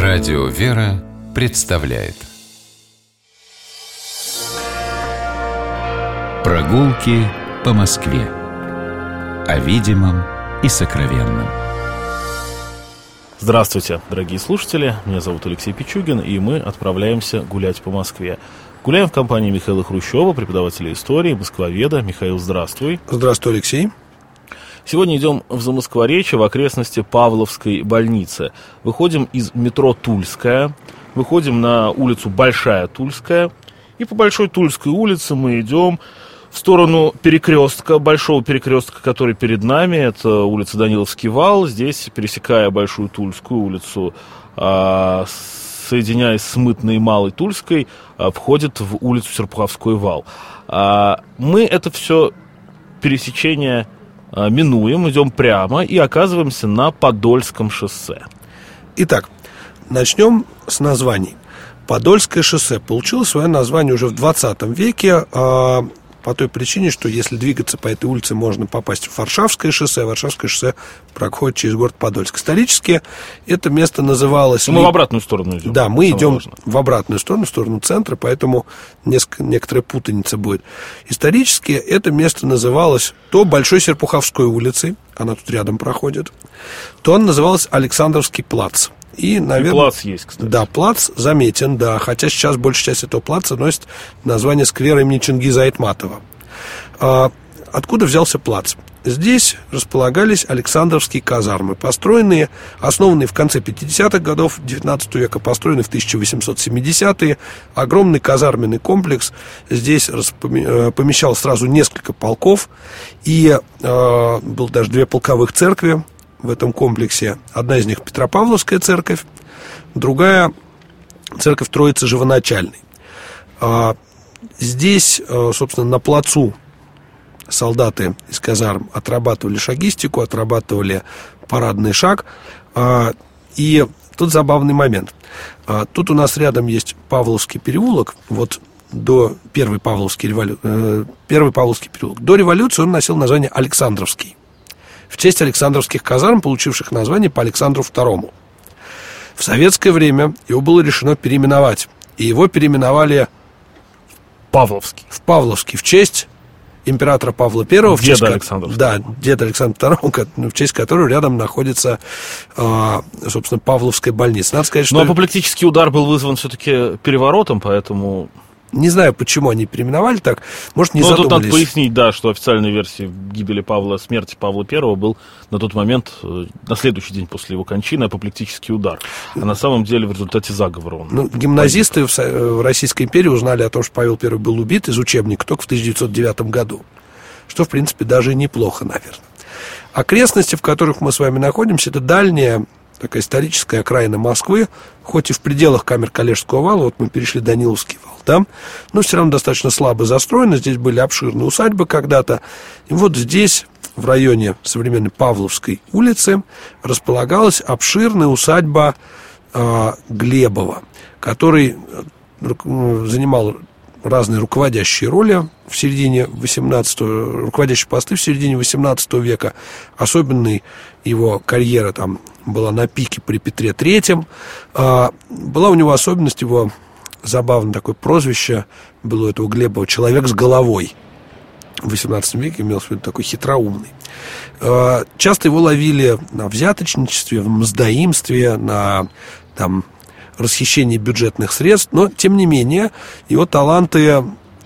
Радио «Вера» представляет Прогулки по Москве. О видимом и сокровенном. Здравствуйте, дорогие слушатели. Меня зовут Алексей Пичугин, и мы отправляемся гулять по Москве. Гуляем в компании Михаила Хрущева, преподавателя истории, москвоведа. Михаил, здравствуй. Здравствуй, Алексей. Сегодня идем в Замоскворечье, в окрестности Павловской больницы. Выходим из метро Тульская, выходим на улицу Большая Тульская, и по Большой Тульской улице мы идем в сторону перекрестка, большого перекрестка, который перед нами. Это улица Даниловский вал. Здесь, пересекая Большую Тульскую улицу, соединяясь с Мытной и Малой Тульской, входит в улицу Серпуховской вал. Мы это все пересечение минуем, идем прямо и оказываемся на Подольском шоссе. Итак, начнем с названий. Подольское шоссе получило свое название уже в 20 веке, по той причине, что если двигаться по этой улице, можно попасть в Варшавское шоссе. Варшавское шоссе проходит через город Подольск. Исторически это место называлось... Мы в обратную сторону идем. Да, мы идем в обратную сторону, в сторону центра, поэтому некоторая путаница будет. Исторически это место называлось то Большой Серпуховской улицей, она тут рядом проходит, то он назывался Александровский плац. И, наверное, плац есть, кстати. Да, плац заметен, да. Хотя сейчас большая часть этого плаца носит название сквера имени Чингиза Айтматова. Откуда взялся плац? Здесь располагались Александровские казармы, основанные в конце 50-х годов 19 века, построенные в 1870-е. Огромный казарменный комплекс. Здесь помещал сразу несколько полков. И было даже 2 полковых церкви в этом комплексе. Одна из них Петропавловская церковь, другая церковь Троицы Живоначальной. Здесь, собственно, на плацу солдаты из казарм отрабатывали шагистику, отрабатывали парадный шаг. И тут забавный момент. Тут у нас рядом есть Павловский переулок. Вот до Первый Павловский переулок. До революции он носил название Александровский, в честь Александровских казарм, получивших название по Александру II. В советское время его было решено переименовать. И его переименовали в Павловский, в честь императора Павла I, деда Александра II. Да, деда Александра II, в честь которого рядом находится, собственно, Павловская больница. Надо сказать, что... Но апоплектический удар был вызван все-таки переворотом, поэтому... Не знаю, почему они переименовали так. Может, не задумались. Тут надо пояснить, да, что официальной версией гибели смерти Павла I был на тот момент, на следующий день после его кончины, апоплектический удар. А на самом деле в результате заговора он... Гимназисты в Российской империи узнали о том, что Павел I был убит из учебника только в 1909 году. Что, в принципе, даже неплохо, наверное. Окрестности, в которых мы с вами находимся, это дальняя такая историческая окраина Москвы, хоть и в пределах камер Коллежского вала. Вот мы перешли Даниловский вал, да, но все равно достаточно слабо застроено. Здесь были обширные усадьбы когда-то. И вот здесь, в районе современной Павловской улицы, располагалась обширная усадьба Глебова, который занимал разные руководящие роли в середине 18-го, руководящие посты в середине 18 века. Особенной его карьера там была на пике при Петре III. Была у него особенность, его забавное такое прозвище было у этого Глебова — «человек с головой». В 18 веке имелся в виду такой хитроумный. Часто его ловили на взяточничестве, в мздоимстве, на расхищение бюджетных средств, но, тем не менее, его таланты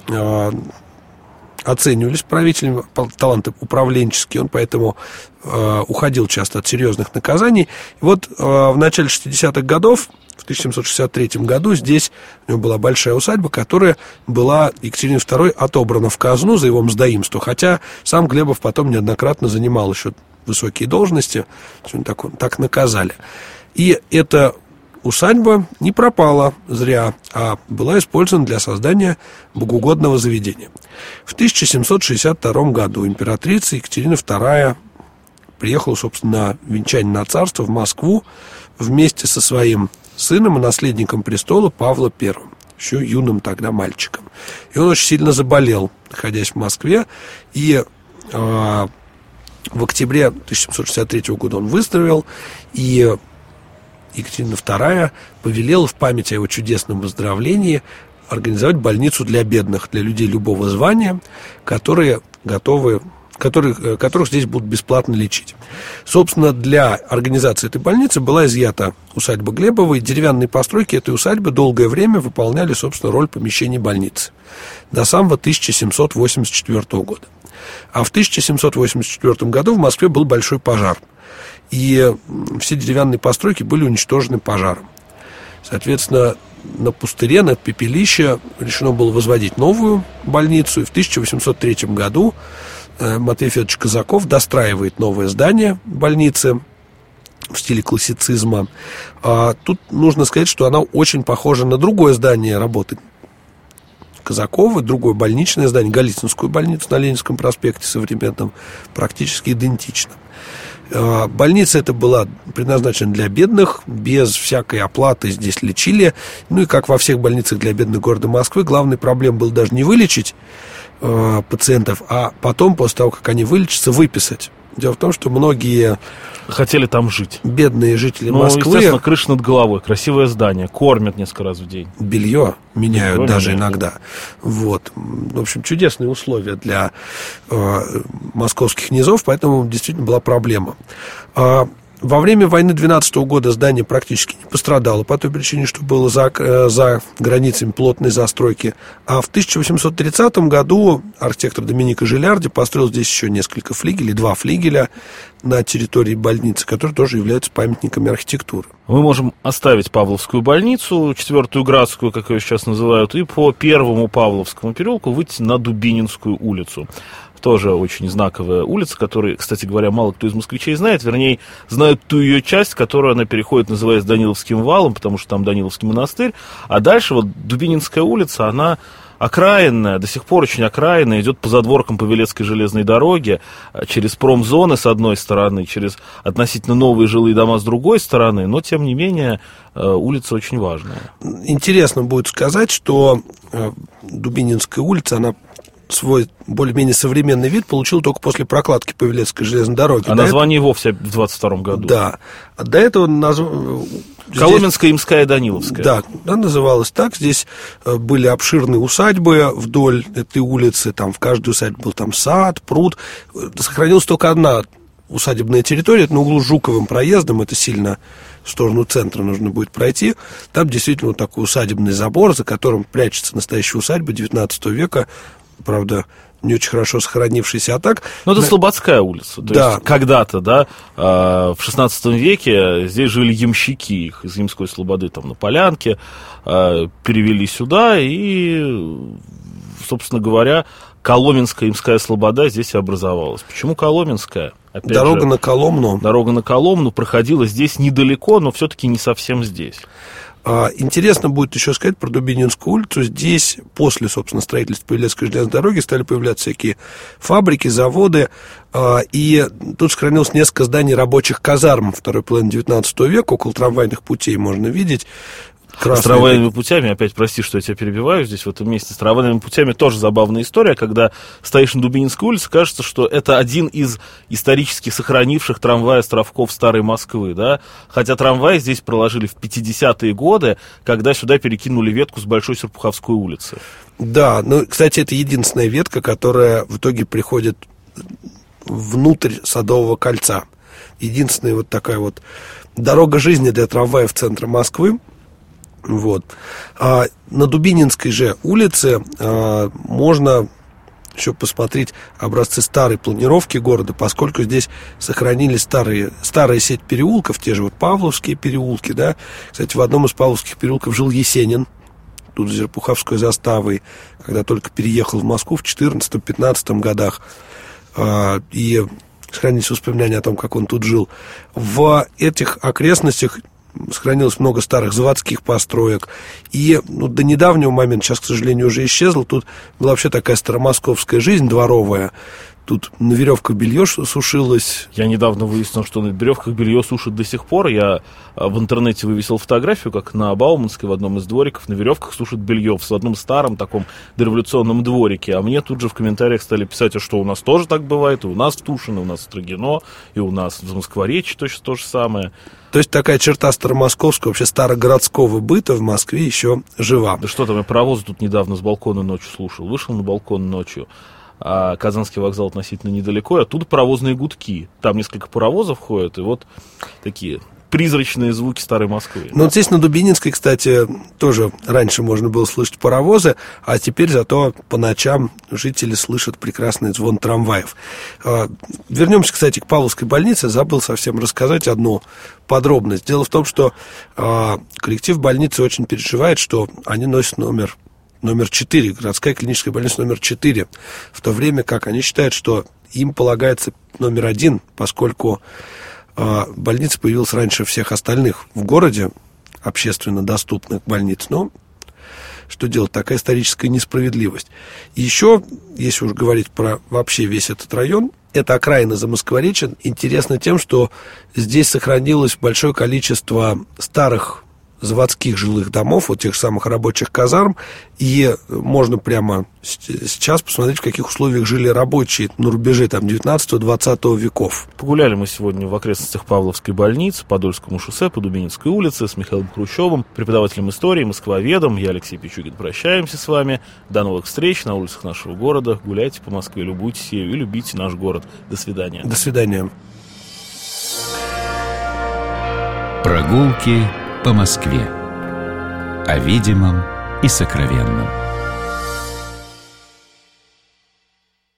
оценивались правителями, таланты управленческие, он поэтому уходил часто от серьезных наказаний. И вот в начале 60-х годов, в 1763 году, здесь у него была большая усадьба, которая была Екатериной II отобрана в казну за его мздоимство, хотя сам Глебов потом неоднократно занимал еще высокие должности, так наказали. И это усадьба не пропала зря, а была использована для создания богоугодного заведения. В 1762 году императрица Екатерина II приехала, собственно, на венчание на царство в Москву вместе со своим сыном и наследником престола Павла I, еще юным тогда мальчиком. И он очень сильно заболел, находясь в Москве, и в октябре 1763 года он выздоровел, и Екатерина II повелела в память о его чудесном выздоровлении организовать больницу для бедных, для людей любого звания, которые которых здесь будут бесплатно лечить. Собственно, для организации этой больницы была изъята усадьба Глебовой. Деревянные постройки этой усадьбы долгое время выполняли, собственно, роль помещений больницы до самого 1784 года. А в 1784 году в Москве был большой пожар, и все деревянные постройки были уничтожены пожаром. Соответственно, на пустыре, на пепелище решено было возводить новую больницу, и в 1803 году Матвей Федорович Казаков достраивает новое здание больницы в стиле классицизма. Тут нужно сказать, что она очень похожа на другое здание работы Казакова, другое больничное здание, Голицынскую больницу на Ленинском проспекте современном, практически идентично. Больница эта была предназначена для бедных, без всякой оплаты здесь лечили. Ну и как во всех больницах для бедных города Москвы, главной проблемой было даже не вылечить пациентов, а потом, после того, как они вылечатся, выписать. Дело в том, что многие хотели там жить. Бедные жители Москвы... естественно, крыша над головой, красивое здание, кормят несколько раз в день. Белье меняют даже иногда. Вот. В общем, чудесные условия для московских низов, поэтому действительно была проблема. Во время войны 12 года здание практически не пострадало по той причине, что было за границами плотной застройки. А в 1830 году архитектор Доминика Жилярди построил здесь еще несколько флигелей, 2 флигеля на территории больницы, которые тоже являются памятниками архитектуры. Мы можем оставить Павловскую больницу, 4-ю Градскую, как ее сейчас называют, и по 1-му Павловскому переулку выйти на Дубининскую улицу. Тоже очень знаковая улица, которую, кстати говоря, мало кто из москвичей знает. Вернее, знают ту ее часть, которую она переходит, называется Даниловским валом, потому что там Даниловский монастырь. А дальше вот Дубининская улица, она окраинная, до сих пор очень окраинная, идет по задворкам Павелецкой железной дороги, через промзоны с одной стороны, через относительно новые жилые дома с другой стороны, но, тем не менее, улица очень важная. Интересно будет сказать, что Дубининская улица, она свой более-менее современный вид получил только после прокладки Павелецкой железной дороги. А название вовсе в 22 году. Да. А до этого Коломенская, Имская, Даниловская. Да, она называлась так. Здесь были обширные усадьбы вдоль этой улицы. Там в каждой усадьбе был там сад, пруд. Сохранилась только одна усадебная территория. Это на углу с Жуковым проездом. Это сильно в сторону центра нужно будет пройти. Там действительно вот такой усадебный забор, за которым прячется настоящая усадьба 19 века. Правда, не очень хорошо сохранившийся, а так... Ну, это Слободская улица. То есть, когда-то, да, в 16 веке здесь жили ямщики, их из Ямской Слободы там на Полянке перевели сюда, и, собственно говоря, Коломенская, Имская Слобода здесь и образовалась. Почему Коломенская? Опять дорога на Коломну. Дорога на Коломну проходила здесь недалеко, но все-таки не совсем здесь. Интересно будет еще сказать про Дубининскую улицу. Здесь после, собственно, строительства Павелецкой железной дороги стали появляться всякие фабрики, заводы. И тут сохранилось несколько зданий рабочих казарм второй половины 19 века. Около трамвайных путей можно видеть. С трамвайными путями, опять прости, что я тебя перебиваю здесь в этом месте, с трамвайными путями тоже забавная история, когда стоишь на Дубининской улице, кажется, что это один из исторически сохранивших трамвай-островков старой Москвы, да, хотя трамвай здесь проложили в 50-е годы, когда сюда перекинули ветку с Большой Серпуховской улицы. Да, ну, кстати, это единственная ветка, которая в итоге приходит внутрь Садового кольца. Единственная вот такая вот дорога жизни для трамваев центра Москвы. Вот. На Дубининской же улице можно еще посмотреть образцы старой планировки города, поскольку здесь сохранились старая сеть переулков, те же вот Павловские переулки, да. Кстати, в одном из Павловских переулков жил Есенин, тут с Серпуховской заставой, когда только переехал в Москву в 14-15 годах, и сохранились воспоминания о том, как он тут жил. В этих окрестностях сохранилось много старых заводских построек. И до недавнего момента, сейчас, к сожалению, уже исчезло, тут была вообще такая старомосковская жизнь дворовая. тут на веревках белье сушилось. Я недавно выяснил, что на веревках белье сушат до сих пор. Я в интернете вывесил фотографию, как на Бауманской в одном из двориков на веревках сушат белье в одном старом таком дореволюционном дворике. А мне тут же в комментариях стали писать, что у нас тоже так бывает, и у нас в Тушино, и у нас в Строгино, и у нас в Москворечье точно то же самое. То есть такая черта старомосковского, вообще старогородского быта в Москве еще жива. Да что там, я паровозы тут недавно с балкона ночью слушал. Вышел на балкон ночью. А Казанский вокзал относительно недалеко, и оттуда паровозные гудки. Там несколько паровозов ходят, и вот такие призрачные звуки старой Москвы. Ну, вот здесь на Дубининской, кстати, тоже раньше можно было слышать паровозы, а теперь зато по ночам жители слышат прекрасный звон трамваев. Вернемся, кстати, к Павловской больнице. Забыл совсем рассказать одну подробность. Дело в том, что коллектив больницы очень переживает, что они носят номер 4, городская клиническая больница номер 4, в то время как они считают, что им полагается номер 1, поскольку больница появилась раньше всех остальных в городе, общественно доступных больниц. Но что делать, такая историческая несправедливость. И еще, если уж говорить про вообще весь этот район, это окраина Замоскворечья, интересно тем, что здесь сохранилось большое количество старых заводских жилых домов, вот тех самых рабочих казарм, и можно прямо сейчас посмотреть, в каких условиях жили рабочие на рубеже 19-20 веков. Погуляли мы сегодня в окрестностях Павловской больницы, по Подольскому шоссе, по Дубининской улице с Михаилом Хрущевым, преподавателем истории, москвоведом. Я, Алексей Пичугин, прощаемся с вами. До новых встреч на улицах нашего города. Гуляйте по Москве, любуйтесь ею и любите наш город. До свидания. До свидания. Прогулки по Москве. О видимом и сокровенном.